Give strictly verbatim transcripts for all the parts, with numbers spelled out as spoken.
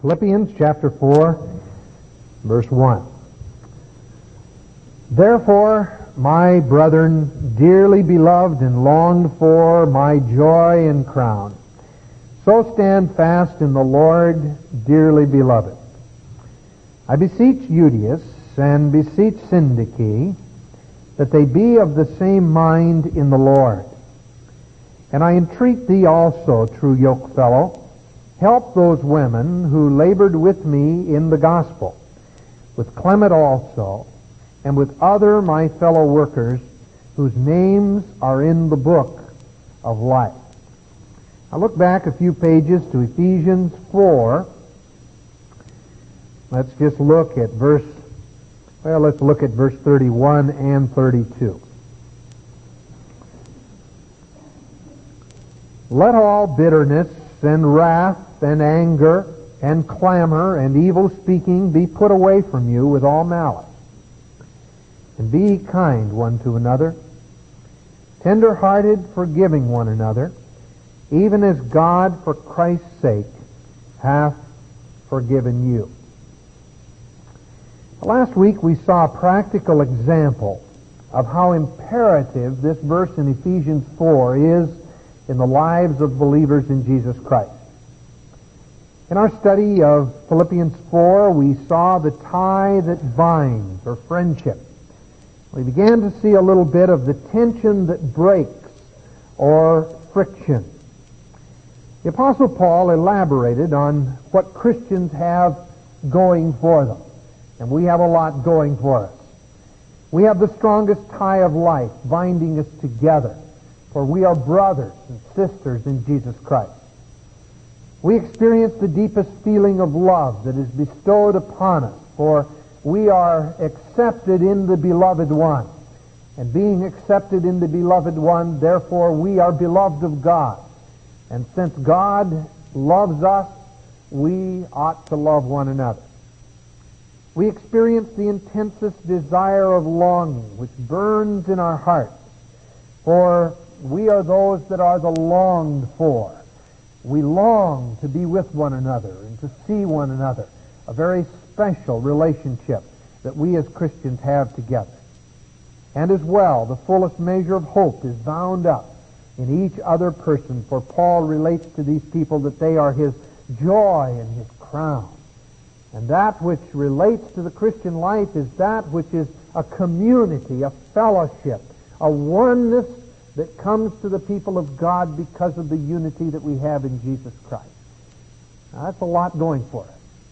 Philippians chapter four, verse one. Therefore, my brethren, dearly beloved and longed for, my joy and crown, so stand fast in the Lord, dearly beloved. I beseech Euodias and beseech Syntyche that they be of the same mind in the Lord. And I entreat thee also, true yokefellow, help those women who labored with me in the gospel, with Clement also, and with other my fellow workers whose names are in the book of life. Now look back a few pages to Ephesians four. Let's just look at verse, well, let's look at verse thirty-one and thirty-two. Let all bitterness and wrath and anger and clamor and evil speaking be put away from you with all malice. And be kind one to another, tender-hearted, forgiving one another, even as God for Christ's sake hath forgiven you. Last week we saw a practical example of how imperative this verse in Ephesians four is in the lives of believers in Jesus Christ. In our study of Philippians four, we saw the tie that binds, or friendship. We began to see a little bit of the tension that breaks, or friction. The Apostle Paul elaborated on what Christians have going for them. And we have a lot going for us. We have the strongest tie of life binding us together, for we are brothers and sisters in Jesus Christ. We experience the deepest feeling of love that is bestowed upon us, for we are accepted in the Beloved One. And being accepted in the Beloved One, therefore we are beloved of God. And since God loves us, we ought to love one another. We experience the intensest desire of longing which burns in our hearts, for we are those that are the longed for. We long to be with one another and to see one another, a very special relationship that we as Christians have together. And as well, the fullest measure of hope is bound up in each other person, for Paul relates to these people that they are his joy and his crown. And that which relates to the Christian life is that which is a community, a fellowship, a oneness that comes to the people of God because of the unity that we have in Jesus Christ. Now, that's a lot going for us.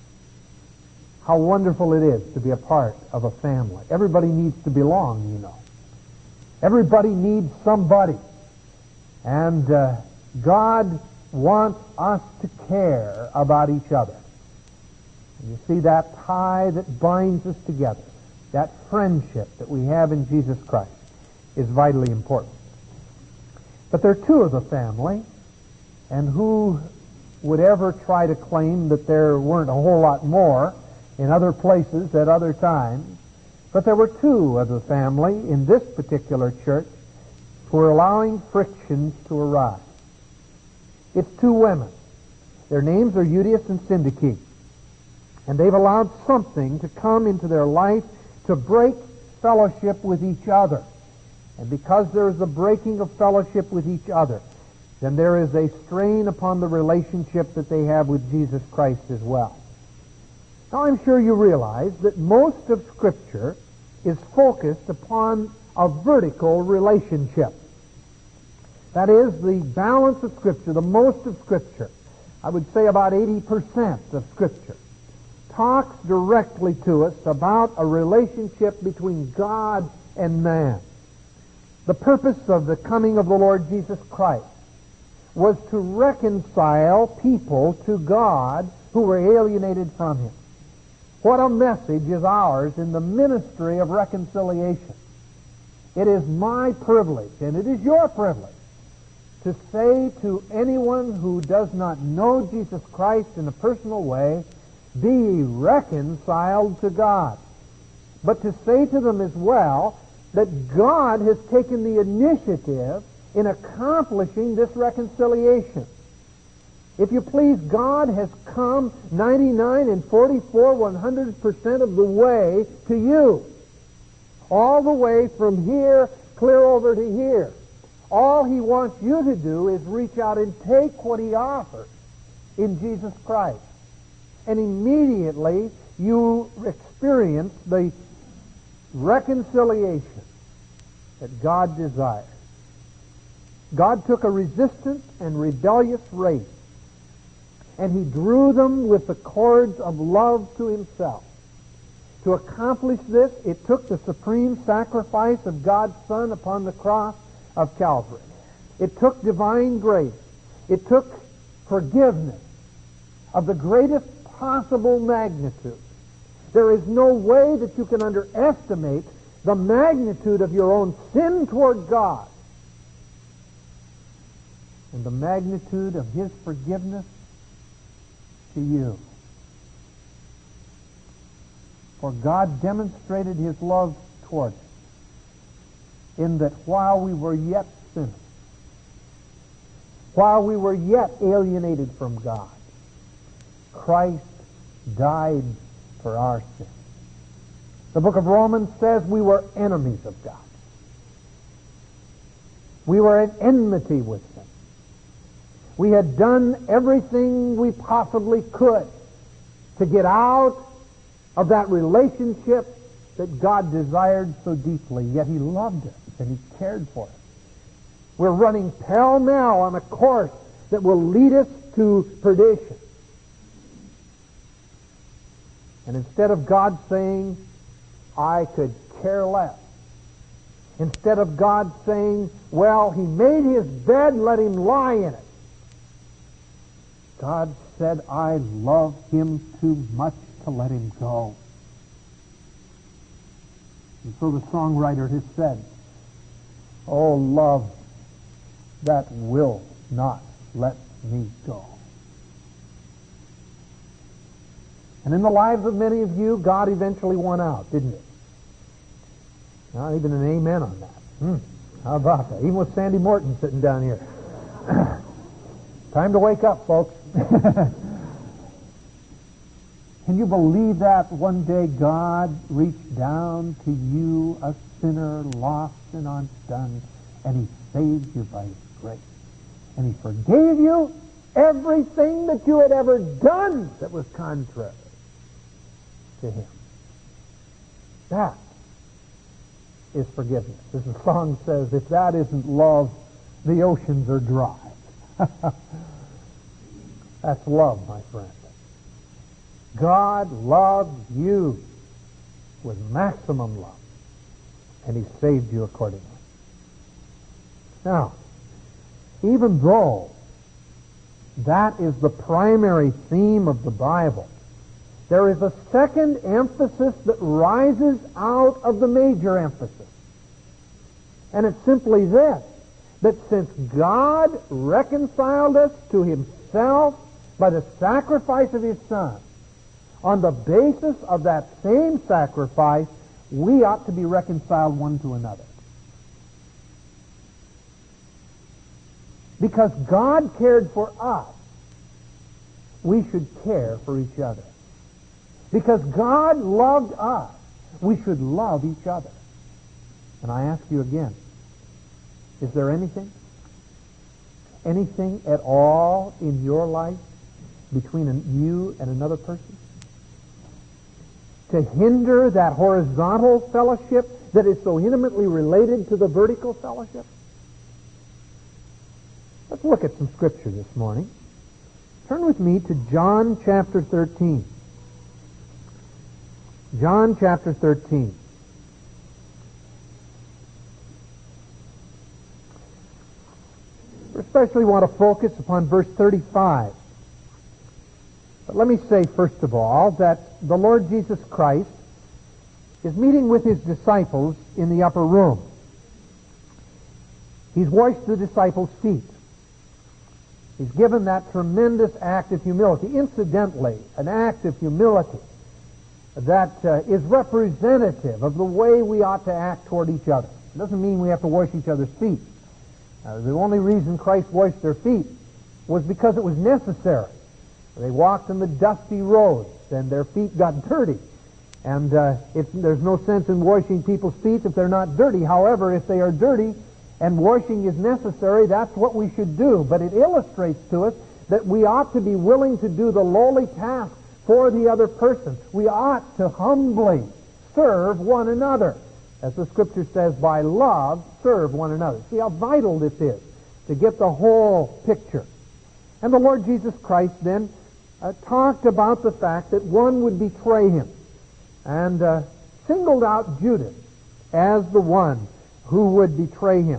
How wonderful it is to be a part of a family. Everybody needs to belong, you know. Everybody needs somebody. And uh, God wants us to care about each other. You see, that tie that binds us together, that friendship that we have in Jesus Christ, is vitally important. But there are two of the family, and who would ever try to claim that there weren't a whole lot more in other places at other times? But there were two of the family in this particular church who were allowing frictions to arise. It's two women. Their names are Euodias and Syntyche. And they've allowed something to come into their life to break fellowship with each other. And because there is a breaking of fellowship with each other, then there is a strain upon the relationship that they have with Jesus Christ as well. Now I'm sure you realize that most of Scripture is focused upon a vertical relationship. That is, the balance of Scripture, the most of Scripture, I would say about eighty percent of Scripture, talks directly to us about a relationship between God and man. The purpose of the coming of the Lord Jesus Christ was to reconcile people to God who were alienated from Him. What a message is ours in the ministry of reconciliation. It is my privilege, and it is your privilege, to say to anyone who does not know Jesus Christ in a personal way, be reconciled to God. But to say to them as well that God has taken the initiative in accomplishing this reconciliation. If you please, God has come ninety-nine and forty-four one hundred percent of the way to you. All the way from here clear over to here. All He wants you to do is reach out and take what He offers in Jesus Christ. And immediately you experience the reconciliation that God desires. God took a resistant and rebellious race, and He drew them with the cords of love to Himself. To accomplish this, it took the supreme sacrifice of God's Son upon the cross of Calvary. It took divine grace. It took forgiveness of the greatest possible magnitude. There is no way that you can underestimate the magnitude of your own sin toward God and the magnitude of His forgiveness to you. For God demonstrated His love toward us in that while we were yet sinners, while we were yet alienated from God, Christ died for our sins. The book of Romans says we were enemies of God. We were at enmity with Him. We had done everything we possibly could to get out of that relationship that God desired so deeply, yet He loved us and He cared for us. We're running pell-mell on a course that will lead us to perdition. And instead of God saying, I could care less, instead of God saying, well, He made His bed, let Him lie in it, God said, I love him too much to let him go. And so the songwriter has said, oh, love that will not let me go. And in the lives of many of you, God eventually won out, didn't He? Not even an amen on that. Hmm. How about that? Even with Sandy Morton sitting down here. Time to wake up, folks. Can you believe that one day God reached down to you, a sinner, lost and undone, and He saved you by His grace? And He forgave you everything that you had ever done that was contrary to Him. That is forgiveness. As the song says, if that isn't love, the oceans are dry. That's love, my friend. God loved you with maximum love, and He saved you accordingly. Now, even though that is the primary theme of the Bible, there is a second emphasis that rises out of the major emphasis. And it's simply this, that since God reconciled us to Himself by the sacrifice of His Son, on the basis of that same sacrifice, we ought to be reconciled one to another. Because God cared for us, we should care for each other. Because God loved us, we should love each other. And I ask you again, is there anything, anything at all in your life between an, you and another person to hinder that horizontal fellowship that is so intimately related to the vertical fellowship? Let's look at some scripture this morning. Turn with me to John chapter thirteen. John chapter thirteen. We especially want to focus upon verse thirty-five. But let me say, first of all, that the Lord Jesus Christ is meeting with His disciples in the upper room. He's washed the disciples' feet. He's given that tremendous act of humility. Incidentally, an act of humility that uh, is representative of the way we ought to act toward each other. It doesn't mean we have to wash each other's feet. Uh, the only reason Christ washed their feet was because it was necessary. They walked in the dusty roads, and their feet got dirty. And uh, if, there's no sense in washing people's feet if they're not dirty. However, if they are dirty and washing is necessary, that's what we should do. But it illustrates to us that we ought to be willing to do the lowly task for the other person. We ought to humbly serve one another. As the Scripture says, by love, serve one another. See how vital this is to get the whole picture. And the Lord Jesus Christ then uh, talked about the fact that one would betray him, and uh, singled out Judas as the one who would betray him.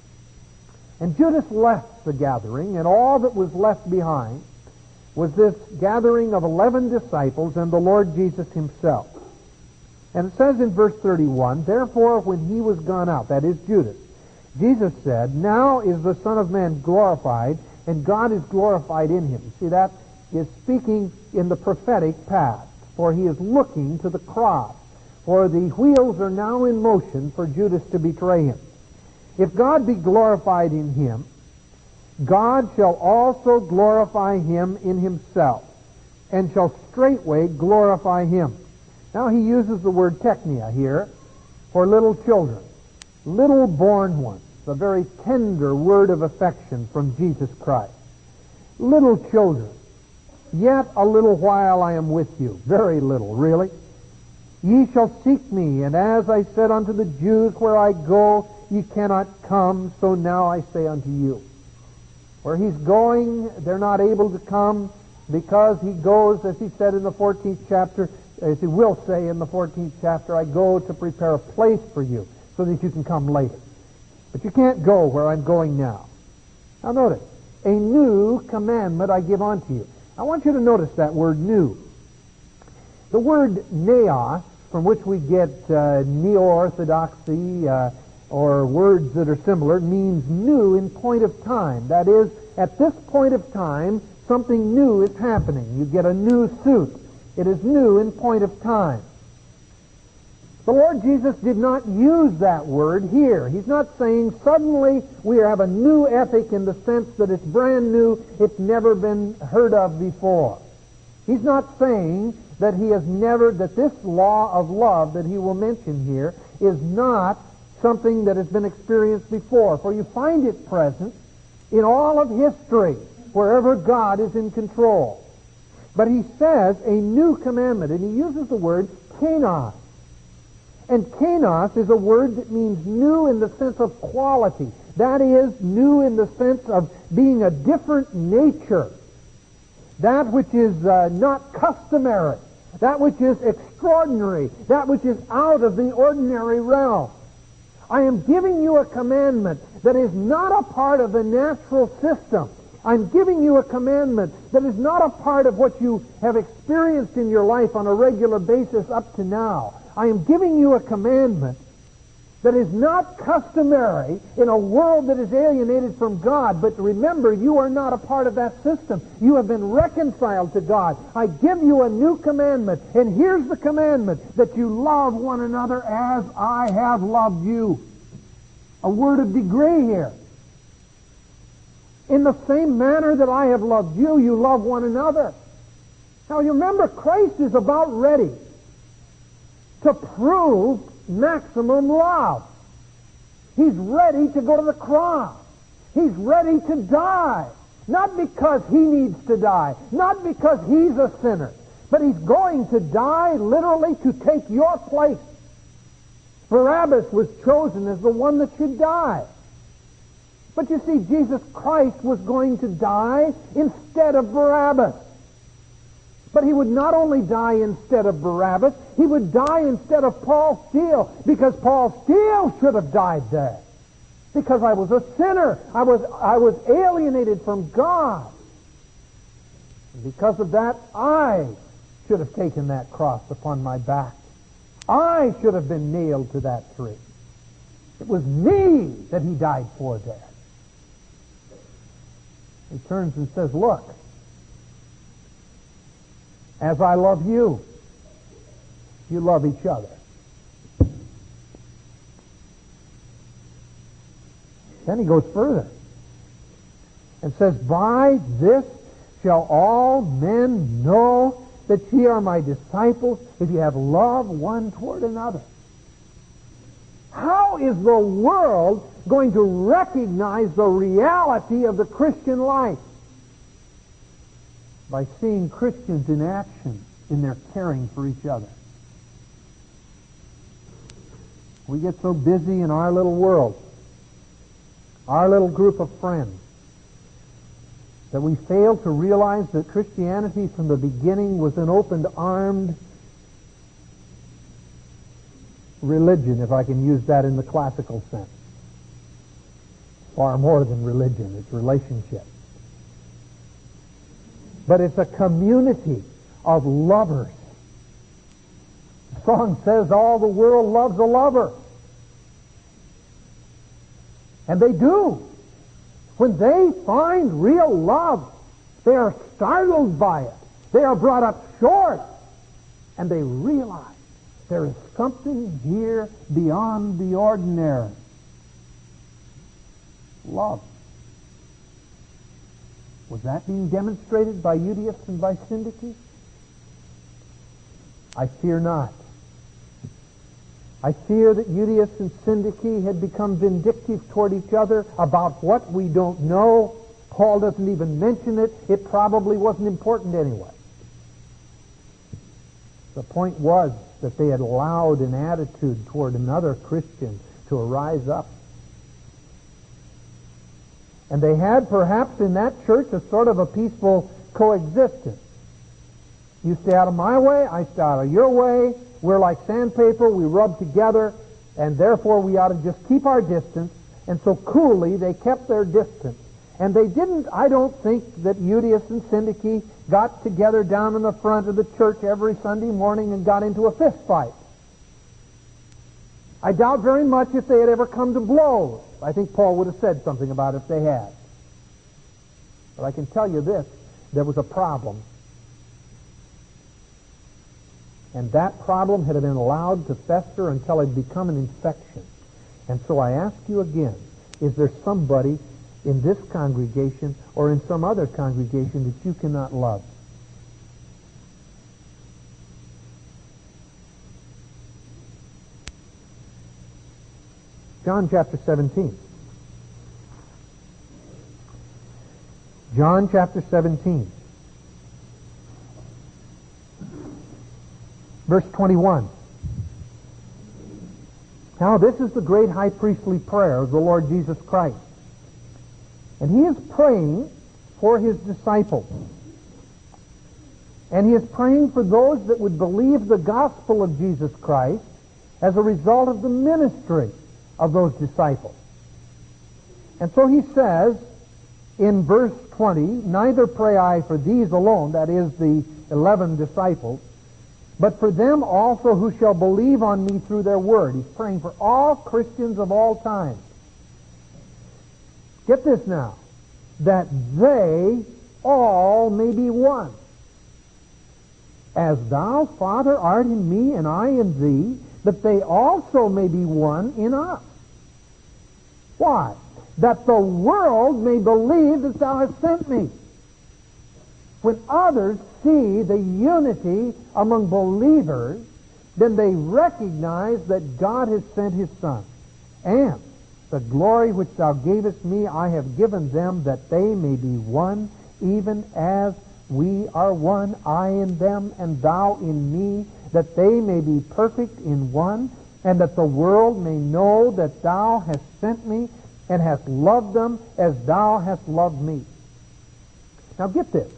And Judas left the gathering, and all that was left behind was this gathering of eleven disciples and the Lord Jesus himself. And it says in verse thirty-one, therefore when he was gone out, that is Judas, Jesus said, now is the Son of Man glorified, and God is glorified in him. See, that is speaking in the prophetic past, for he is looking to the cross, for the wheels are now in motion for Judas to betray him. If God be glorified in him, God shall also glorify him in himself, and shall straightway glorify him. Now he uses the word teknia here for little children, little born ones, a very tender word of affection from Jesus Christ. Little children, yet a little while I am with you. Very little, really. Ye shall seek me, and as I said unto the Jews, where I go, ye cannot come, so now I say unto you. Where he's going, they're not able to come because he goes, as he said in the fourteenth chapter, as he will say in the fourteenth chapter, I go to prepare a place for you so that you can come later. But you can't go where I'm going now. Now notice, a new commandment I give unto you. I want you to notice that word new. The word neos, from which we get uh, neo-orthodoxy, uh, or words that are similar, means new in point of time. That is, at this point of time, something new is happening. You get a new suit. It is new in point of time. The Lord Jesus did not use that word here. He's not saying suddenly we have a new ethic in the sense that it's brand new, it's never been heard of before. He's not saying that he has never, that this law of love that he will mention here is not something that has been experienced before. For you find it present in all of history, wherever God is in control. But he says a new commandment, and he uses the word kenos. And kenos is a word that means new in the sense of quality. That is, new in the sense of being a different nature. That which is uh, not customary. That which is extraordinary. That which is out of the ordinary realm. I am giving you a commandment that is not a part of the natural system. I'm giving you a commandment that is not a part of what you have experienced in your life on a regular basis up to now. I am giving you a commandment that is not customary in a world that is alienated from God. But remember, you are not a part of that system. You have been reconciled to God. I give you a new commandment, and here's the commandment, that you love one another as I have loved you. A word of degree here. In the same manner that I have loved you, you love one another. Now you remember, Christ is about ready to prove maximum love. He's ready to go to the cross. He's ready to die. Not because he needs to die. Not because he's a sinner. But he's going to die literally to take your place. Barabbas was chosen as the one that should die. But you see, Jesus Christ was going to die instead of Barabbas. But he would not only die instead of Barabbas, he would die instead of Paul Steele, because Paul Steele should have died there. Because I was a sinner. I was, I was alienated from God. And because of that, I should have taken that cross upon my back. I should have been nailed to that tree. It was me that he died for there. He turns and says, look, as I love you, you love each other. Then he goes further. and says, "By this shall all men know that ye are my disciples, if you have love one toward another." How is the world going to recognize the reality of the Christian life? By seeing Christians in action in their caring for each other. We get so busy in our little world, our little group of friends, that we fail to realize that Christianity from the beginning was an open-armed religion, if I can use that in the classical sense. Far more than religion, it's relationship. But it's a community of lovers. The song says all the world loves a lover. And they do. When they find real love, they are startled by it. They are brought up short. And they realize there is something here beyond the ordinary. Love. Was that being demonstrated by Euodias and by Syntyche? I fear not. I fear that Euodias and Syntyche had become vindictive toward each other about what we don't know. Paul doesn't even mention it. It probably wasn't important anyway. The point was that they had allowed an attitude toward another Christian to arise up. And they had perhaps in that church a sort of a peaceful coexistence. You stay out of my way, I stay out of your way. We're like sandpaper, we rub together, and therefore we ought to just keep our distance. And so coolly they kept their distance. And they didn't, I don't think that Euodias and Syntyche got together down in the front of the church every Sunday morning and got into a fist fight. I doubt very much if they had ever come to blows. I think Paul would have said something about it if they had. But I can tell you this, there was a problem. And that problem had been allowed to fester until it had become an infection. And so I ask you again, is there somebody in this congregation or in some other congregation that you cannot love? John chapter seventeen. John chapter seventeen. Verse twenty-one. Now this is the great high priestly prayer of the Lord Jesus Christ. And he is praying for his disciples. And he is praying for those that would believe the gospel of Jesus Christ as a result of the ministry of those disciples. And so he says in verse twenty, neither pray I for these alone, that is the eleven disciples, but for them also who shall believe on me through their word. He's praying for all Christians of all time. Get this now, that they all may be one. As thou, Father, art in me and I in thee, that they also may be one in us. Why? That the world may believe that thou hast sent me. When others see the unity among believers, then they recognize that God has sent his Son. And the glory which thou gavest me I have given them, that they may be one, even as we are one, I in them and thou in me, that they may be perfect in one, and that the world may know that thou hast sent me and hast loved them as thou hast loved me. Now get this.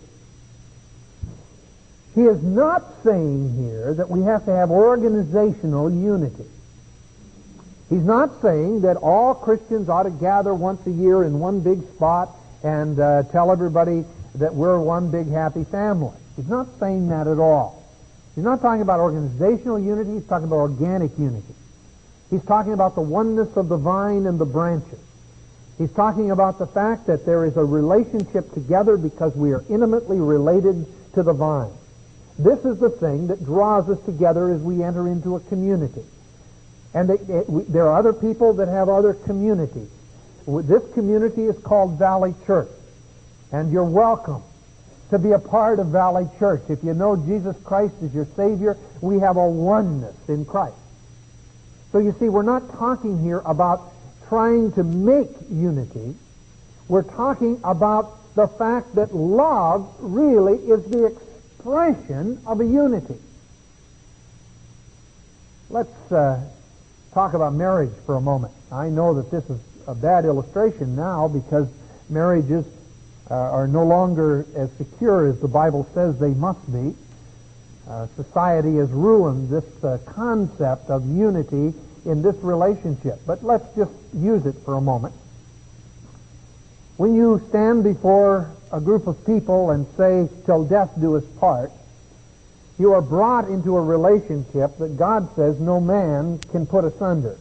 He is not saying here that we have to have organizational unity. He's not saying that all Christians ought to gather once a year in one big spot and uh, tell everybody that we're one big happy family. He's not saying that at all. He's not talking about organizational unity. He's talking about organic unity. He's talking about the oneness of the vine and the branches. He's talking about the fact that there is a relationship together because we are intimately related to the vine. This is the thing that draws us together as we enter into a community. And they, it, we, there are other people that have other communities. This community is called Valley Church. And you're welcome to be a part of Valley Church. If you know Jesus Christ as your Savior, we have a oneness in Christ. So you see, we're not talking here about trying to make unity. We're talking about the fact that love really is the expression of a unity. Let's uh, talk about marriage for a moment. I know that this is a bad illustration now because marriages uh, are no longer as secure as the Bible says they must be. Uh, society has ruined this uh, concept of unity in this relationship. But let's just use it for a moment. When you stand before a group of people and say, "Till death do us part," you are brought into a relationship that God says no man can put asunder.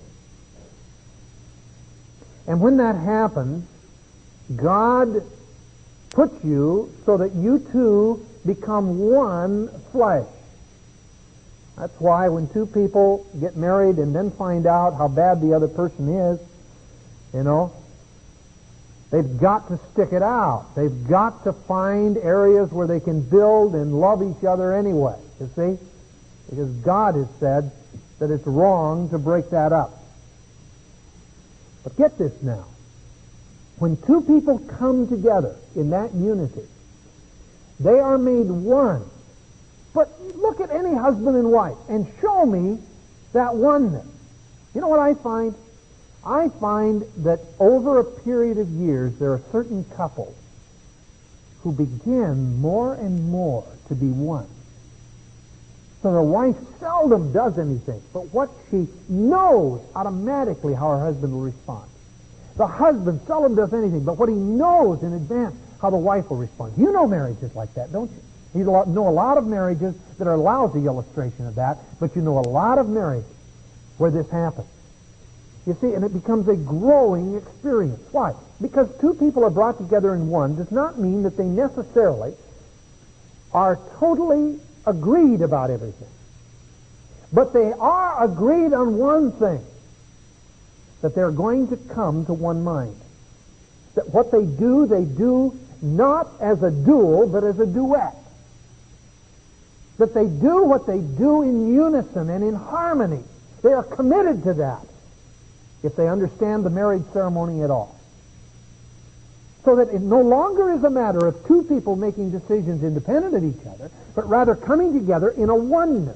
And when that happens, God puts you so that you two become one flesh. That's why when two people get married and then find out how bad the other person is, you know, they've got to stick it out. They've got to find areas where they can build and love each other anyway, you see? Because God has said that it's wrong to break that up. But get this now. When two people come together in that unity, they are made one. But look at any husband and wife and show me that oneness. You know what I find? I find that over a period of years, there are certain couples who begin more and more to be one. So the wife seldom does anything, but what she knows automatically how her husband will respond. The husband seldom does anything, but what he knows in advance how the wife will respond. You know marriages like that, don't you? You know a lot of marriages that are a lousy illustration of that, but you know a lot of marriages where this happens. You see, and it becomes a growing experience. Why? Because two people are brought together in one does not mean that they necessarily are totally agreed about everything. But they are agreed on one thing, that they're going to come to one mind. That what they do, they do not as a duel, but as a duet. That they do what they do in unison and in harmony. They are committed to that, if they understand the marriage ceremony at all. So that it no longer is a matter of two people making decisions independent of each other, but rather coming together in a oneness.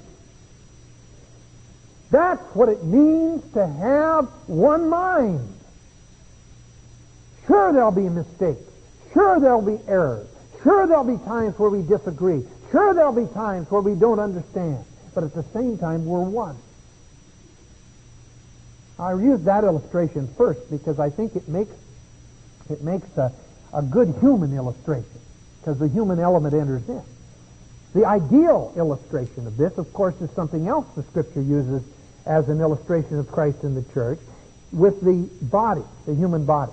That's what it means to have one mind. Sure, there'll be mistakes. Sure, there'll be errors. Sure, there'll be times where we disagree. Sure, there'll be times where we don't understand. But at the same time, we're one. I use that illustration first because I think it makes it makes a, a good human illustration, because the human element enters in. The ideal illustration of this, of course, is something else the Scripture uses as an illustration of Christ in the church, with the body, the human body.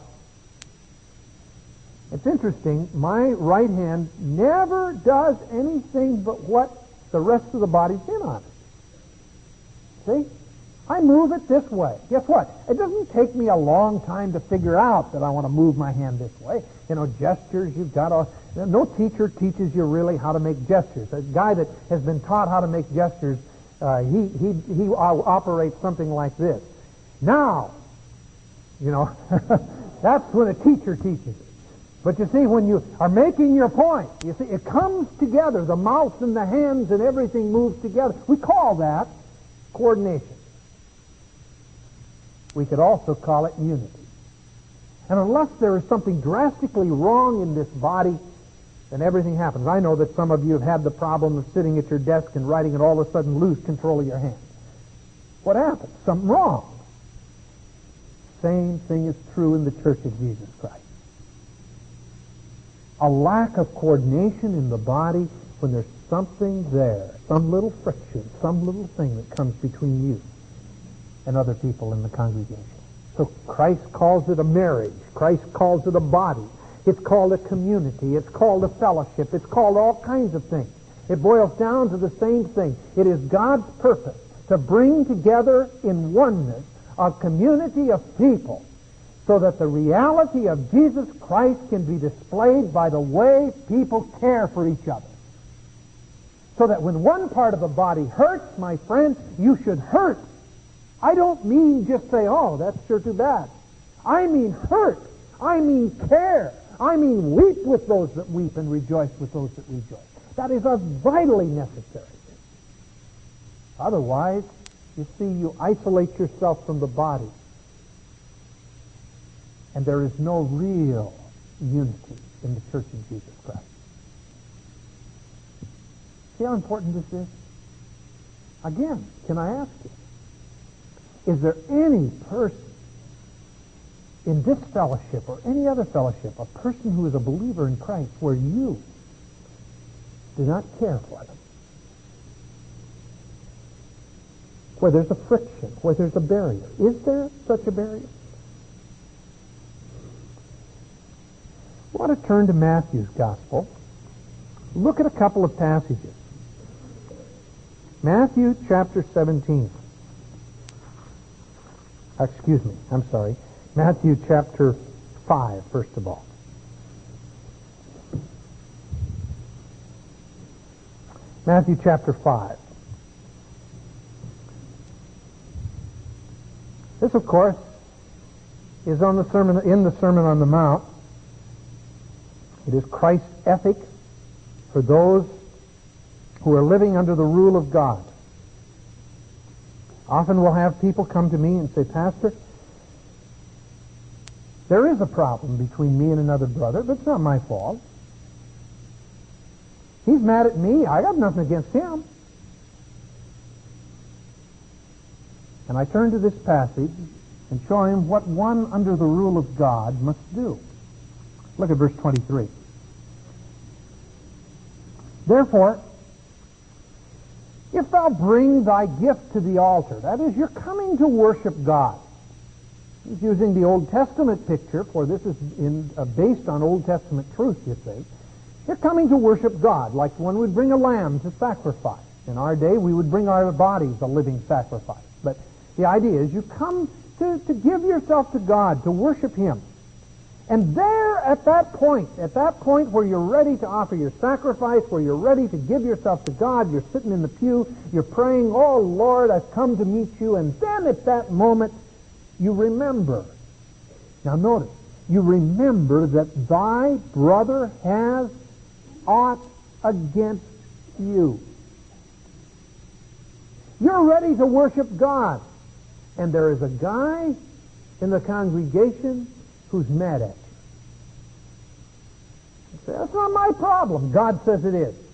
It's interesting, my right hand never does anything but what the rest of the body's in on it. See? I move it this way. Guess what? It doesn't take me a long time to figure out that I want to move my hand this way. You know, gestures, you've got to... No teacher teaches you really how to make gestures. A guy that has been taught how to make gestures, uh, he, he, he operates something like this. Now, you know, that's when a teacher teaches it. But you see, when you are making your point, you see, it comes together. The mouth and the hands and everything moves together. We call that coordination. We could also call it unity. And unless there is something drastically wrong in this body, then everything happens. I know that some of you have had the problem of sitting at your desk and writing and all of a sudden lose control of your hand. What happens? Something wrong. Same thing is true in the Church of Jesus Christ. A lack of coordination in the body when there's something there, some little friction, some little thing that comes between you and other people in the congregation. So Christ calls it a marriage. Christ calls it a body. It's called a community. It's called a fellowship. It's called all kinds of things. It boils down to the same thing. It is God's purpose to bring together in oneness a community of people so that the reality of Jesus Christ can be displayed by the way people care for each other. So that when one part of the body hurts, my friend, you should hurt. I don't mean just say, oh, that's sure too bad. I mean hurt. I mean care. I mean weep with those that weep and rejoice with those that rejoice. That is a vitally necessary. Otherwise, you see, you isolate yourself from the body. And there is no real unity in the Church of Jesus Christ. See how important this is? Again, can I ask you, is there any person in this fellowship or any other fellowship, a person who is a believer in Christ, where you do not care for them? Where there's a friction, where there's a barrier. Is there such a barrier? I want to turn to Matthew's Gospel. Look at a couple of passages. Matthew chapter seventeen. Excuse me, I'm sorry. Matthew chapter five, first of all. Matthew chapter five. This, of course, is on the sermon in the Sermon on the Mount. It is Christ's ethic for those who are living under the rule of God. Often we'll have people come to me and say, Pastor, there is a problem between me and another brother, but it's not my fault. He's mad at me. I got nothing against him. And I turn to this passage and show him what one under the rule of God must do. Look at verse twenty-three. Therefore, if thou bring thy gift to the altar, that is, you're coming to worship God. He's using the Old Testament picture, for this is in, uh, based on Old Testament truth, you see. You're coming to worship God, like one would bring a lamb to sacrifice. In our day, we would bring our bodies a living sacrifice. But the idea is you come to, to give yourself to God, to worship Him. And there, at that point, at that point where you're ready to offer your sacrifice, where you're ready to give yourself to God, you're sitting in the pew, you're praying, oh Lord, I've come to meet you, and then at that moment, you remember. Now notice, you remember that thy brother has aught against you. You're ready to worship God, and there is a guy in the congregation who's mad at you. You say, that's not my problem. God says it is.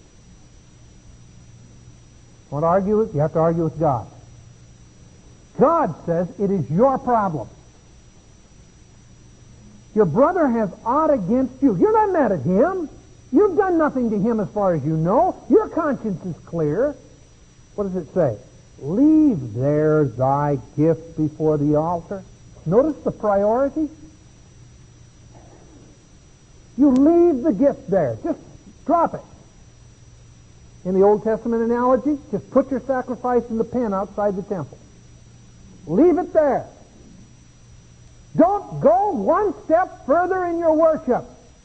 Want to argue with? You have to argue with God. God says it is your problem. Your brother has aught against you. You're not mad at him. You've done nothing to him as far as you know. Your conscience is clear. What does it say? Leave there thy gift before the altar. Notice the priority. You leave the gift there. Just drop it. In the Old Testament analogy, just put your sacrifice in the pen outside the temple. Leave it there. Don't go one step further in your worship.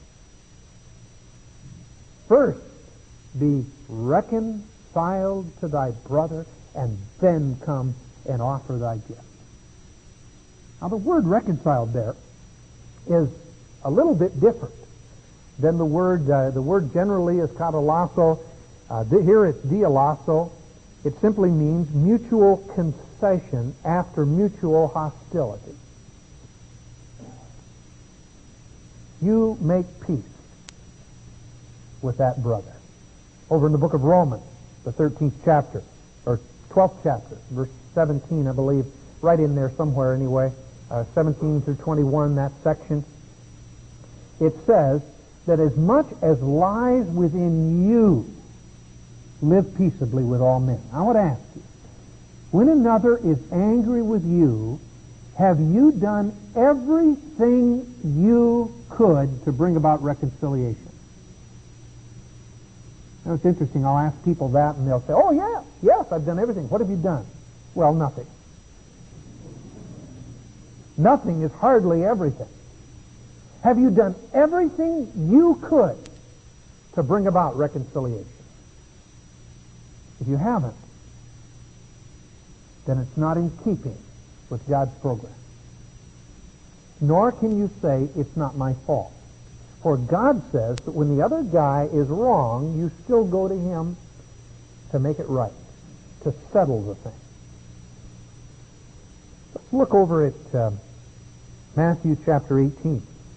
First, be reconciled to thy brother, and then come and offer thy gift. Now, the word reconciled there is a little bit different than the word, uh, the word generally is katalasso. Uh, here it's dialasso. It simply means mutual concession after mutual hostility. You make peace with that brother. Over in the book of Romans, the thirteenth chapter, or twelfth chapter, verse seventeen, I believe, right in there somewhere anyway, uh, seventeen through twenty-one, that section, it says that as much as lies within you, live peaceably with all men. I would ask you, when another is angry with you, have you done everything you could to bring about reconciliation? Now, it's interesting. I'll ask people that, and they'll say, oh, yeah, yes, I've done everything. What have you done? Well, nothing. Nothing is hardly everything. Have you done everything you could to bring about reconciliation? If you haven't, then it's not in keeping with God's program. Nor can you say, it's not my fault. For God says that when the other guy is wrong, you still go to him to make it right, to settle the thing. Let's look over at uh, Matthew chapter eighteen.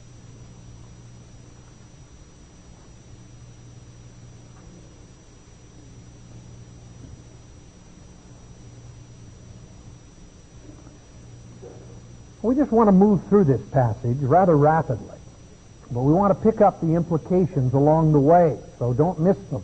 We just want to move through this passage rather rapidly, but we want to pick up the implications along the way, so don't miss them.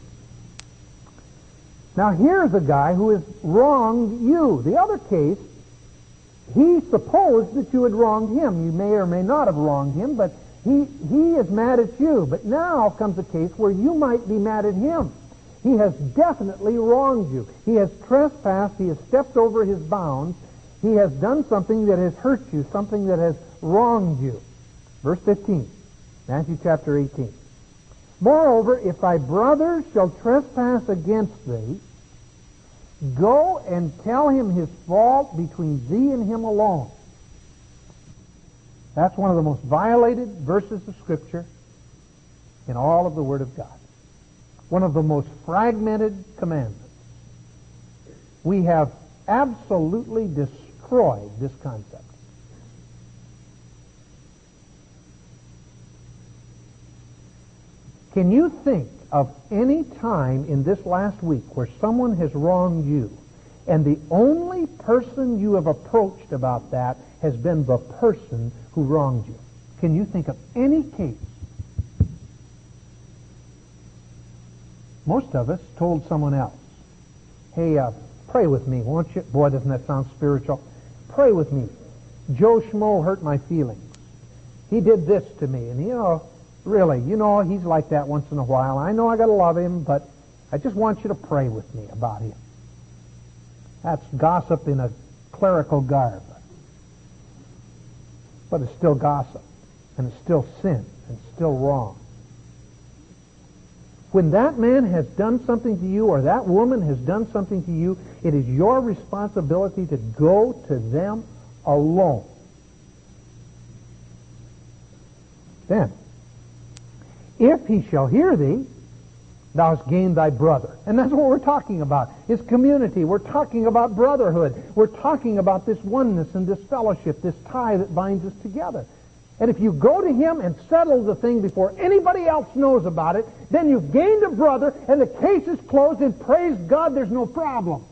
Now here's a guy who has wronged you. The other case, he supposed that you had wronged him. You may or may not have wronged him, but he, he is mad at you. But now comes a case where you might be mad at him. He has definitely wronged you. He has trespassed. He has stepped over his bounds. He has done something that has hurt you, something that has wronged you. Verse fifteen, Matthew chapter eighteen. Moreover, if thy brother shall trespass against thee, go and tell him his fault between thee and him alone. That's one of the most violated verses of Scripture in all of the Word of God. One of the most fragmented commandments. We have absolutely destroyed this concept. Can you think of any time in this last week where someone has wronged you and the only person you have approached about that has been the person who wronged you? Can you think of any case? Most of us told someone else, hey, uh, pray with me, won't you? Boy, doesn't that sound spiritual? Pray with me. Joe Schmo hurt my feelings. He did this to me, and you know, really, you know, he's like that once in a while. I know I got to love him, but I just want you to pray with me about him. That's gossip in a clerical garb. But it's still gossip, and it's still sin, and it's still wrong. When that man has done something to you, or that woman has done something to you, it is your responsibility to go to them alone. Then, if he shall hear thee, thou hast gained thy brother. And that's what we're talking about. It's community. We're talking about brotherhood. We're talking about this oneness and this fellowship, this tie that binds us together. And if you go to him and settle the thing before anybody else knows about it, then you've gained a brother and the case is closed, and praise God, there's no problem.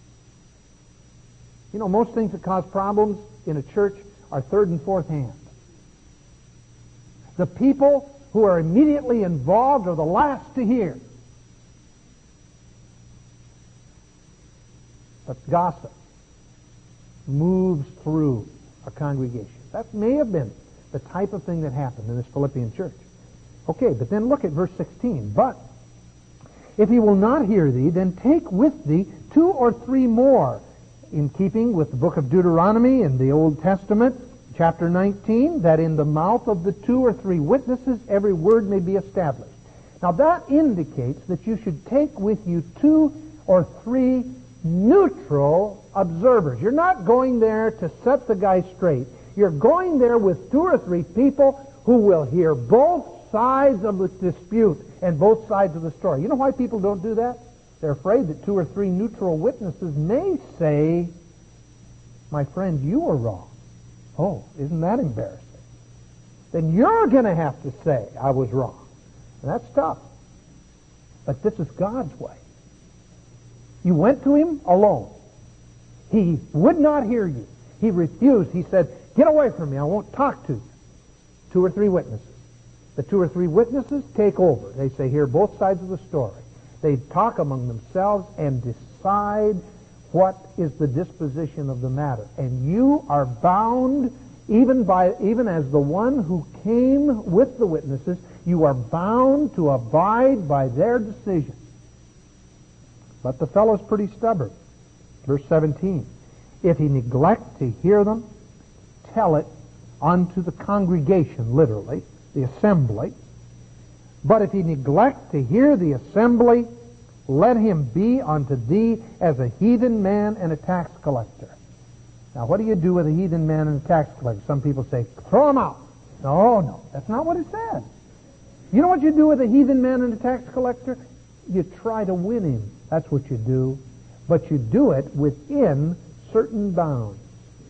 You know, most things that cause problems in a church are third and fourth hand. The people who are immediately involved are the last to hear. But gossip moves through a congregation. That may have been the type of thing that happened in this Philippian church. Okay, but then look at verse sixteen. But if he will not hear thee, then take with thee two or three more, in keeping with the book of Deuteronomy in the Old Testament, chapter nineteen, that in the mouth of the two or three witnesses every word may be established. Now that indicates that you should take with you two or three neutral observers. You're not going there to set the guy straight. You're going there with two or three people who will hear both sides of the dispute and both sides of the story. You know why people don't do that? They're afraid that two or three neutral witnesses may say, my friend, you were wrong. Oh, isn't that embarrassing? Then you're going to have to say, I was wrong. And that's tough. But this is God's way. You went to him alone. He would not hear you. He refused. He said, get away from me. I won't talk to you. Two or three witnesses. The two or three witnesses take over. They say, hear both sides of the story. They talk among themselves and decide what is the disposition of the matter. And you are bound, even by even as the one who came with the witnesses, you are bound to abide by their decision. But the fellow's pretty stubborn. Verse seventeen. If he neglect to hear them, tell it unto the congregation, literally, the assembly. But if he neglect to hear the assembly, let him be unto thee as a heathen man and a tax collector. Now, what do you do with a heathen man and a tax collector? Some people say, throw him out. No, no, that's not what it said. You know what you do with a heathen man and a tax collector? You try to win him. That's what you do. But you do it within certain bounds.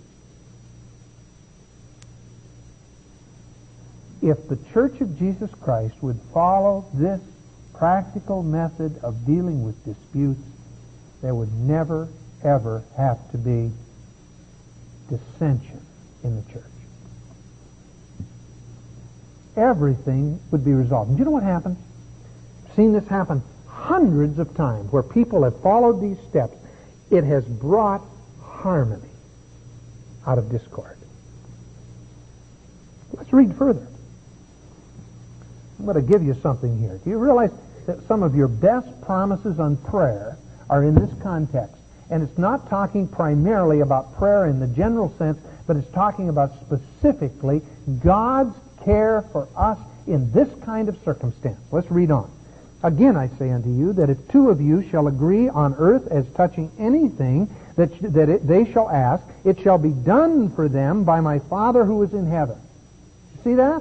If the Church of Jesus Christ would follow this practical method of dealing with disputes, there would never, ever have to be dissension in the church. Everything would be resolved. And do you know what happens? I've seen this happen hundreds of times where people have followed these steps. It has brought harmony out of discord. Let's read further. I'm going to give you something here. Do you realize that some of your best promises on prayer are in this context? And it's not talking primarily about prayer in the general sense, but it's talking about specifically God's care for us in this kind of circumstance. Let's read on. Again, I say unto you that if two of you shall agree on earth as touching anything that, sh- that it, they shall ask, it shall be done for them by my Father who is in heaven. See that?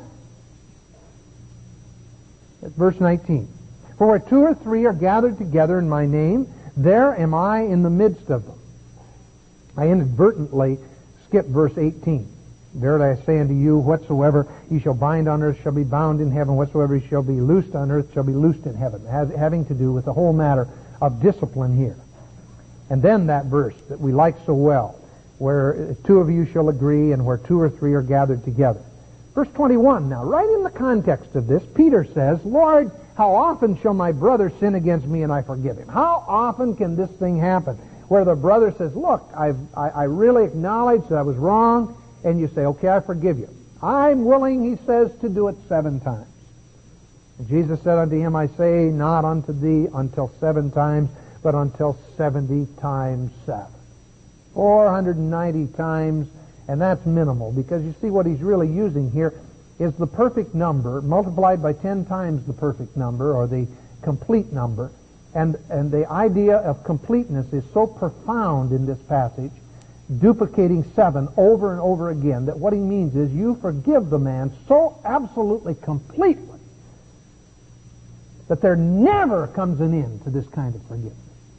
At verse nineteen. For where two or three are gathered together in my name, there am I in the midst of them. I inadvertently skipped verse eighteen. Verily I say unto you, whatsoever ye shall bind on earth shall be bound in heaven, whatsoever ye shall be loosed on earth shall be loosed in heaven. Has, having to do with the whole matter of discipline here. And then that verse that we like so well, where two of you shall agree and where two or three are gathered together. Verse twenty-one, now, right in the context of this, Peter says, Lord, how often shall my brother sin against me and I forgive him? How often can this thing happen? Where the brother says, look, I've, I, I really acknowledge that I was wrong, and you say, okay, I forgive you. I'm willing, he says, to do it seven times. And Jesus said unto him, I say not unto thee until seven times, but until seventy times seven. four hundred ninety times, and that's minimal, because you see what he's really using here is the perfect number multiplied by ten times the perfect number, or the complete number. And, and the idea of completeness is so profound in this passage, duplicating seven over and over again, that what he means is you forgive the man so absolutely completely that there never comes an end to this kind of forgiveness.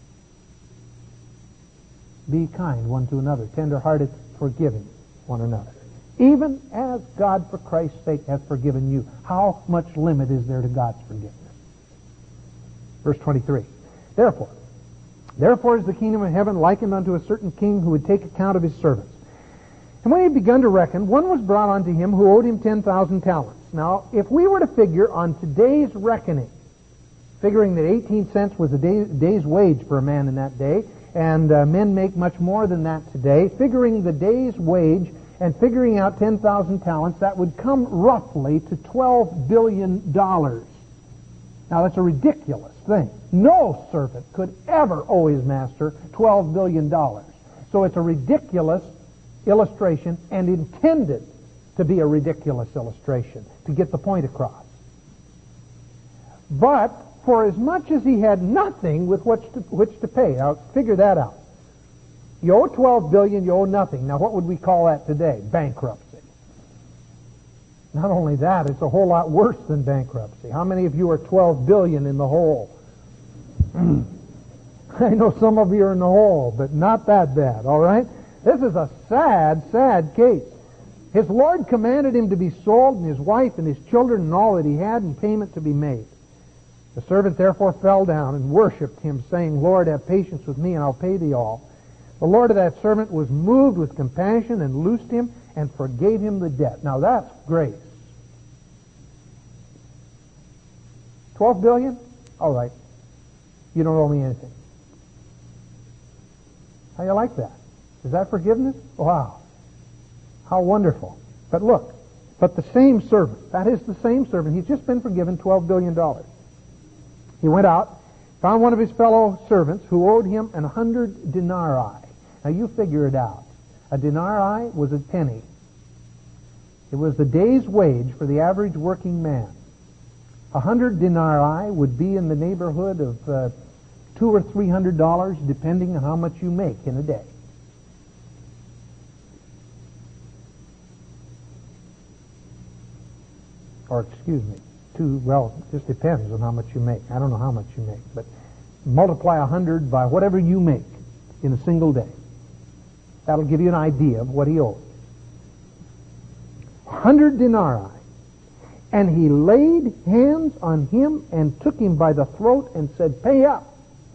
Be kind one to another, tender-hearted, forgiving one another. Even as God, for Christ's sake, hath forgiven you. How much limit is there to God's forgiveness? Verse twenty-three. Therefore, therefore is the kingdom of heaven likened unto a certain king who would take account of his servants. And when he had begun to reckon, one was brought unto him who owed him ten thousand talents. Now, if we were to figure on today's reckoning, figuring that eighteen cents was a day, day's wage for a man in that day, and uh, men make much more than that today, figuring the day's wage and figuring out ten thousand talents, that would come roughly to twelve billion dollars. Now, that's a ridiculous thing. No servant could ever owe his master twelve billion dollars. So it's a ridiculous illustration and intended to be a ridiculous illustration to get the point across. But for as much as he had nothing with which to, which to pay, now figure that out. You owe twelve billion dollars, you owe nothing. Now what would we call that today? Bankruptcy. Not only that, it's a whole lot worse than bankruptcy. How many of you are twelve billion dollars in the hole? I know some of you are in the hole, but not that bad, all right? This is a sad, sad case. His Lord commanded him to be sold, and his wife and his children and all that he had, and payment to be made. The servant therefore fell down and worshipped him, saying, Lord, have patience with me, and I'll pay thee all. The Lord of that servant was moved with compassion and loosed him and forgave him the debt. Now that's grace. Twelve billion dollars? All right. You don't owe me anything. How do you like that? Is that forgiveness? Wow. How wonderful. But look, but the same servant, that is the same servant, he's just been forgiven twelve billion dollars. He went out, found one of his fellow servants who owed him an hundred denarii. Now you figure it out. A denarii was a penny. It was the day's wage for the average working man. A hundred denarii would be in the neighborhood of uh, two or three hundred dollars, depending on how much you make in a day. Or excuse me, two, well, it just depends on how much you make. I don't know how much you make, but multiply a hundred by whatever you make in a single day. That'll give you an idea of what he owed. Hundred denarii. And he laid hands on him and took him by the throat and said, "Pay up.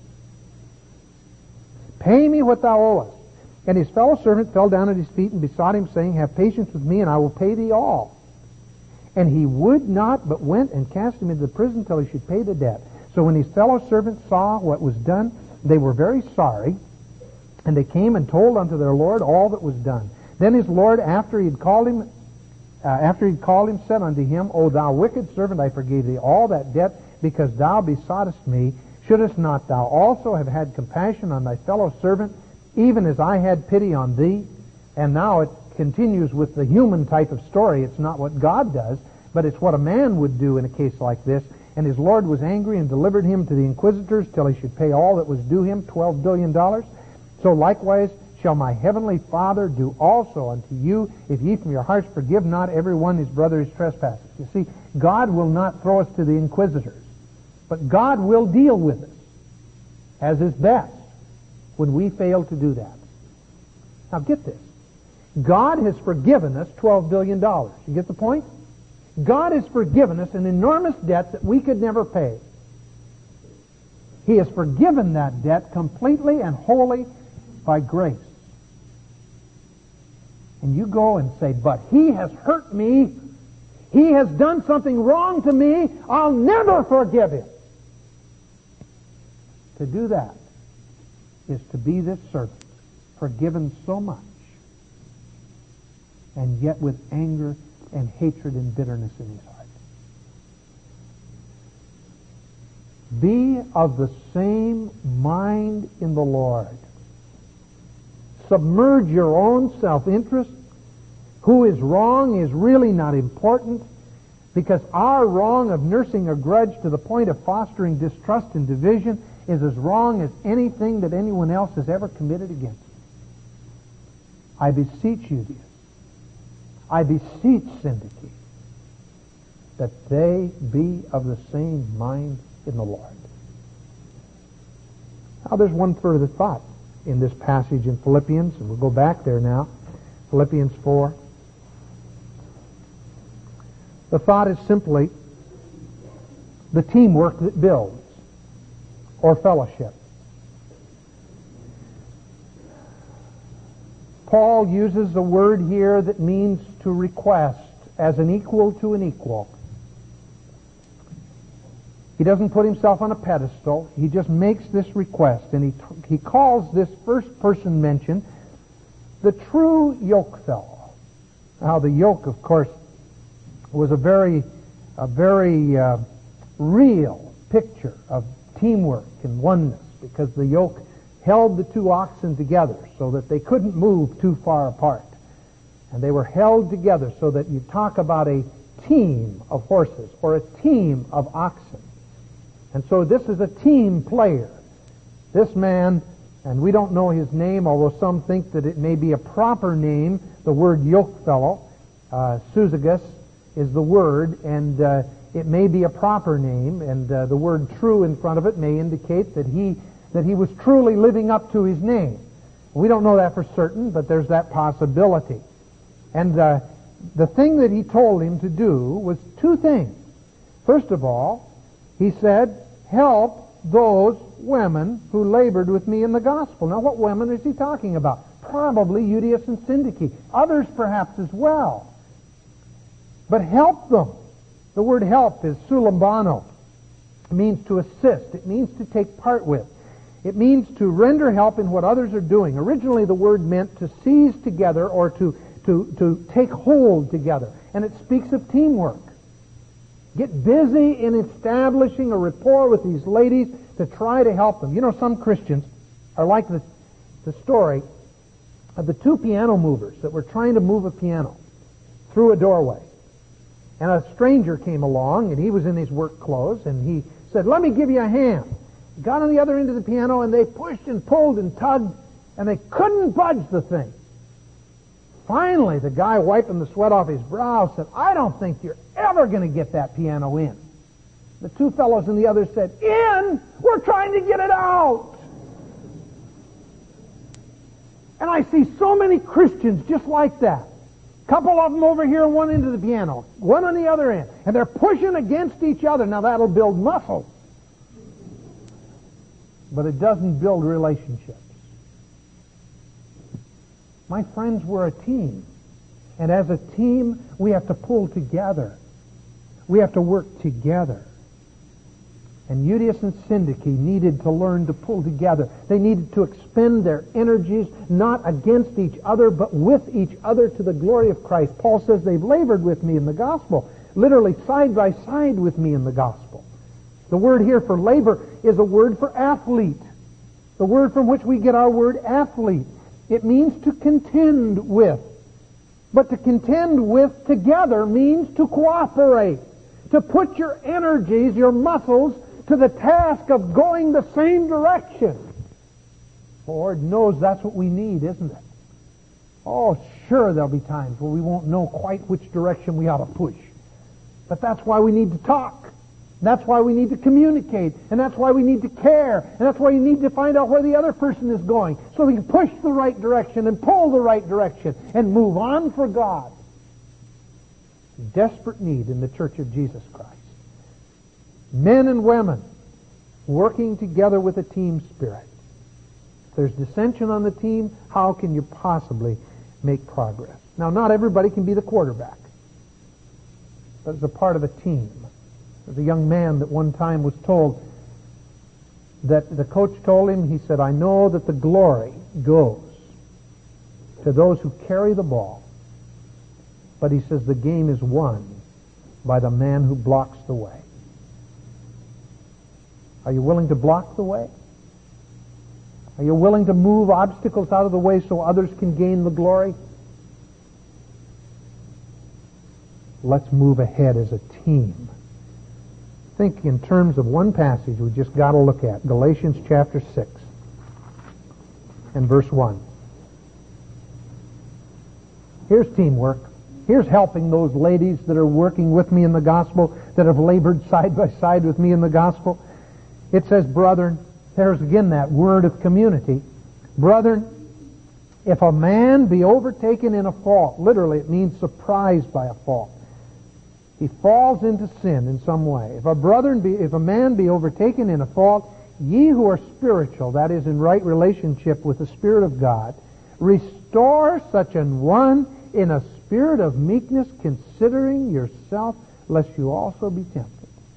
Pay me what thou owest." And his fellow servant fell down at his feet and besought him, saying, "Have patience with me, and I will pay thee all." And he would not, but went and cast him into the prison till he should pay the debt. So when his fellow servants saw what was done, they were very sorry, and they came and told unto their Lord all that was done. Then his Lord, after he had called him, uh, after he had called him, said unto him, "O thou wicked servant, I forgave thee all that debt, because thou besoughtest me. Shouldest not thou also have had compassion on thy fellow servant, even as I had pity on thee?" And now it continues with the human type of story. It's not what God does, but it's what a man would do in a case like this. And his Lord was angry and delivered him to the inquisitors till he should pay all that was due him, twelve billion dollars. So likewise shall my heavenly Father do also unto you, if ye from your hearts forgive not every one his brother his trespasses. You see, God will not throw us to the inquisitors, but God will deal with us as is best when we fail to do that. Now get this. God has forgiven us twelve billion dollars. You get the point? God has forgiven us an enormous debt that we could never pay. He has forgiven that debt completely and wholly by grace. And you go and say, "But he has hurt me. He has done something wrong to me. I'll never forgive him." To do that is to be this servant, forgiven so much, and yet with anger and hatred and bitterness in his heart. Be of the same mind in the Lord. Submerge your own self-interest. Who is wrong is really not important, because our wrong of nursing a grudge to the point of fostering distrust and division is as wrong as anything that anyone else has ever committed against you. I beseech you, dear, I beseech Syntyche, that they be of the same mind in the Lord. Now there's one further thought in this passage in Philippians, and we'll go back there now. Philippians four. The thought is simply the teamwork that builds, or fellowship. Paul uses a word here that means to request as an equal to an equal. He doesn't put himself on a pedestal. He just makes this request, and he he calls this first person mention the true yoke fellow. Now, the yoke, of course, was a very, a very uh, real picture of teamwork and oneness, because the yoke held the two oxen together so that they couldn't move too far apart. And they were held together so that you talk about a team of horses or a team of oxen. And so this is a team player. This man, and we don't know his name, although some think that it may be a proper name, the word yoke fellow, uh, Susagus is the word, and uh, it may be a proper name, and uh, the word true in front of it may indicate that he that he was truly living up to his name. We don't know that for certain, but there's that possibility. And uh, the thing that he told him to do was two things. First of all, he said, help those women who labored with me in the gospel. Now, what women is he talking about? Probably Euodias and Syntyche. Others perhaps as well. But help them. The word help is sulambano. It means to assist. It means to take part with. It means to render help in what others are doing. Originally, the word meant to seize together or to, to, to take hold together. And it speaks of teamwork. Get busy in establishing a rapport with these ladies to try to help them. You know, some Christians are like the, the story of the two piano movers that were trying to move a piano. through a doorway. And a stranger came along, and he was in his work clothes, and he said, "Let me give you a hand." He got on the other end of the piano, and they pushed and pulled and tugged, and they couldn't budge the thing. Finally, the guy wiping the sweat off his brow said, "I don't think you're ever going to get that piano in." The two fellows on the other said, "In? We're trying to get it out." And I see so many Christians just like that. A couple of them over here, one end of the piano, one on the other end. And they're pushing against each other. Now that'll build muscle. But it doesn't build relationships. My friends, we're a team. And as a team, we have to pull together. We have to work together. And Euodias and Syntyche needed to learn to pull together. They needed to expend their energies not against each other, but with each other to the glory of Christ. Paul says they've labored with me in the gospel, literally side by side with me in the gospel. The word here for labor is a word for athlete, the word from which we get our word athlete. It means to contend with. But to contend with together means to cooperate, to put your energies, your muscles, to the task of going the same direction. The Lord knows that's what we need, isn't it? Oh, sure, there'll be times where we won't know quite which direction we ought to push. But that's why we need to talk. That's why we need to communicate. And that's why we need to care. And that's why you need to find out where the other person is going, so we can push the right direction and pull the right direction and move on for God. Desperate need in the Church of Jesus Christ. Men and women working together with a team spirit. If there's dissension on the team, how can you possibly make progress? Now, not everybody can be the quarterback, but as a part of a team. There's a young man that one time was told that the coach told him, he said, "I know that the glory goes to those who carry the ball, but he says the game is won by the man who blocks the way." Are you willing to block the way? Are you willing to move obstacles out of the way so others can gain the glory? Let's move ahead as a team. Think in terms of one passage we just got to look at, Galatians chapter six and verse one. Here's teamwork. Here's helping those ladies that are working with me in the gospel, that have labored side by side with me in the gospel. It says, brethren, there's again that word of community. Brethren, if a man be overtaken in a fault, literally it means surprised by a fault. He falls into sin in some way. If a brethren be, if a man be overtaken in a fault, ye who are spiritual, that is in right relationship with the Spirit of God, restore such an one in a spirit of meekness, considering yourself, lest you also be tempted.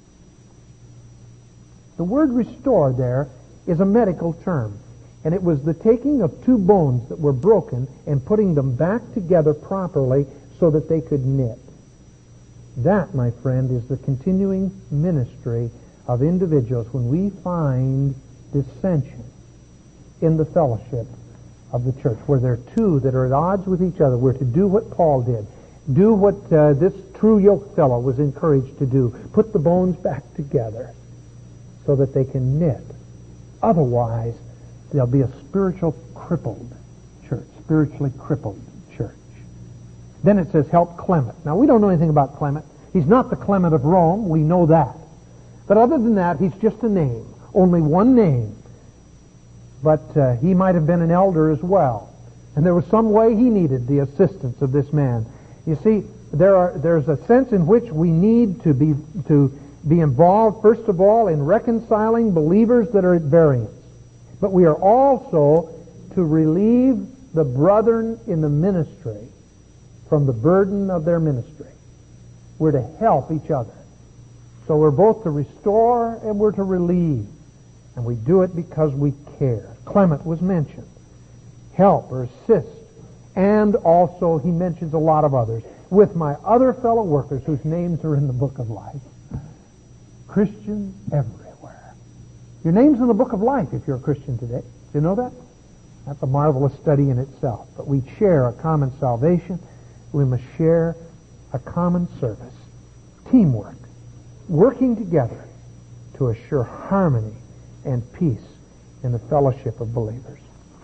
The word restore there is a medical term, and it was the taking of two bones that were broken and putting them back together properly so that they could knit. That, my friend, is the continuing ministry of individuals when we find dissension in the fellowship of the church, where there are two that are at odds with each other. We're to do what Paul did. Do what uh, this true yoke fellow was encouraged to do. Put the bones back together so that they can knit. Otherwise, there'll be a spiritual crippled church, spiritually crippled church. Then it says, help Clement. Now, we don't know anything about Clement. He's not the Clement of Rome. We know that. But other than that, he's just a name. Only one name. But uh, he might have been an elder as well. And there was some way he needed the assistance of this man. You see, there are there's a sense in which we need to be to be involved, first of all, in reconciling believers that are at variance. But we are also to relieve the brethren in the ministry from the burden of their ministry. We're to help each other. So we're both to restore and we're to relieve. And we do it because we care. Clement was mentioned. Help or assist. And also he mentions a lot of others. With my other fellow workers whose names are in the book of life. Christians everywhere. Your name's in the book of life if you're a Christian today. Do you know that? That's a marvelous study in itself. But we share a common salvation. We must share a common service, teamwork, working together to assure harmony and peace in the fellowship of believers.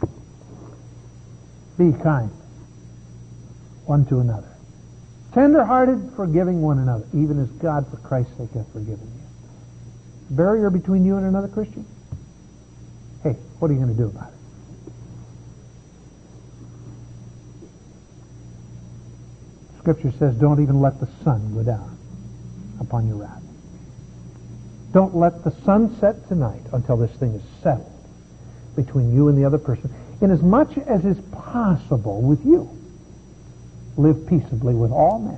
Be kind one to another. Tender-hearted, forgiving one another, even as God, for Christ's sake, hath forgiven you. Barrier between you and another Christian? Hey, what are you going to do about it? Scripture says, don't even let the sun go down upon your wrath. Don't let the sun set tonight until this thing is settled between you and the other person. Inasmuch as is possible with you, live peaceably with all men.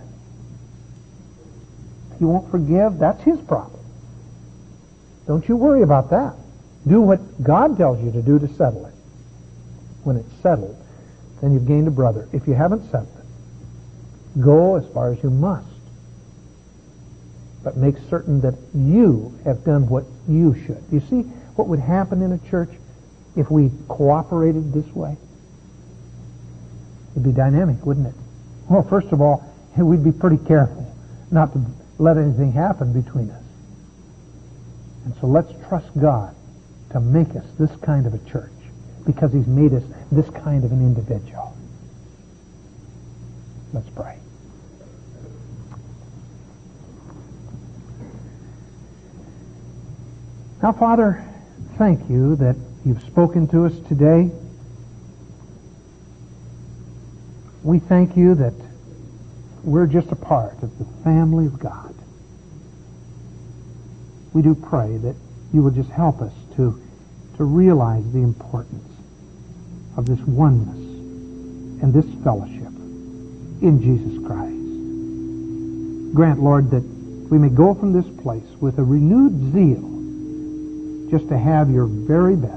If you won't forgive, that's his problem. Don't you worry about that. Do what God tells you to do to settle it. When it's settled, then you've gained a brother. If you haven't settled it, go as far as you must. But make certain that you have done what you should. You see what would happen in a church if we cooperated this way? It'd be dynamic, wouldn't it? Well, first of all, we'd be pretty careful not to let anything happen between us. And so let's trust God to make us this kind of a church, because he's made us this kind of an individual. Let's pray. Now, Father, thank you that you've spoken to us today. We thank you that we're just a part of the family of God. We do pray that you will just help us to, to realize the importance of this oneness and this fellowship in Jesus Christ. Grant, Lord, that we may go from this place with a renewed zeal just to have your very best.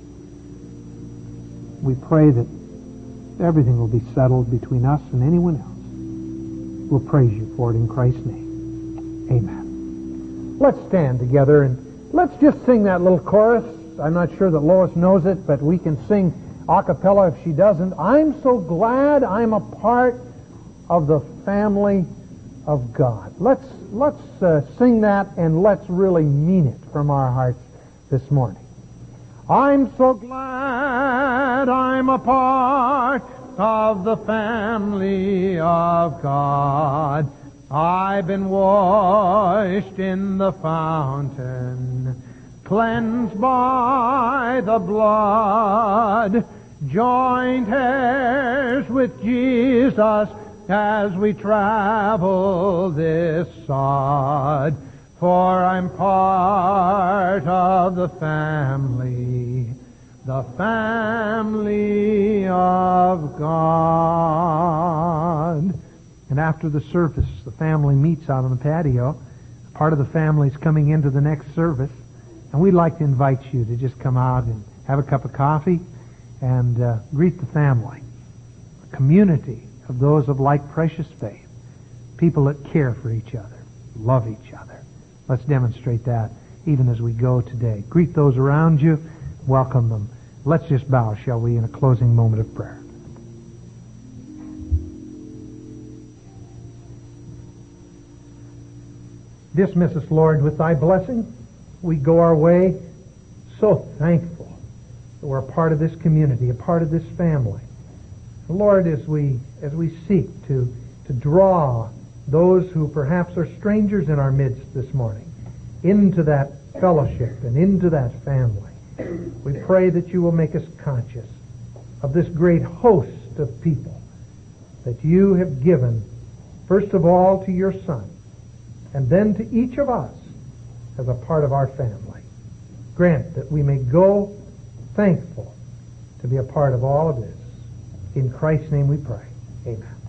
We pray that everything will be settled between us and anyone else. We'll praise you for it in Christ's name. Amen. Let's stand together and let's just sing that little chorus. I'm not sure that Lois knows it, but we can sing a cappella if she doesn't. I'm so glad I'm a part of the family of God. Let's let's uh, sing that, and let's really mean it from our hearts this morning. I'm so glad I'm a part of the family of God. I've been washed in the fountain, cleansed by the blood, joined heirs with Jesus as we travel this sod. For I'm part of the family, the family of God. And after the service, the family meets out on the patio. Part of the family is coming into the next service. And we'd like to invite you to just come out and have a cup of coffee and uh, greet the family. A community of those of like precious faith. People that care for each other, love each other. Let's demonstrate that even as we go today. Greet those around you. Welcome them. Let's just bow, shall we, in a closing moment of prayer. Dismiss us, Lord, with thy blessing. We go our way so thankful that we're a part of this community, a part of this family. Lord, as we as we seek to, to draw those who perhaps are strangers in our midst this morning into that fellowship and into that family, we pray that you will make us conscious of this great host of people that you have given, first of all, to your Son, and then to each of us as a part of our family. Grant that we may go thankful to be a part of all of this. In Christ's name we pray. Amen.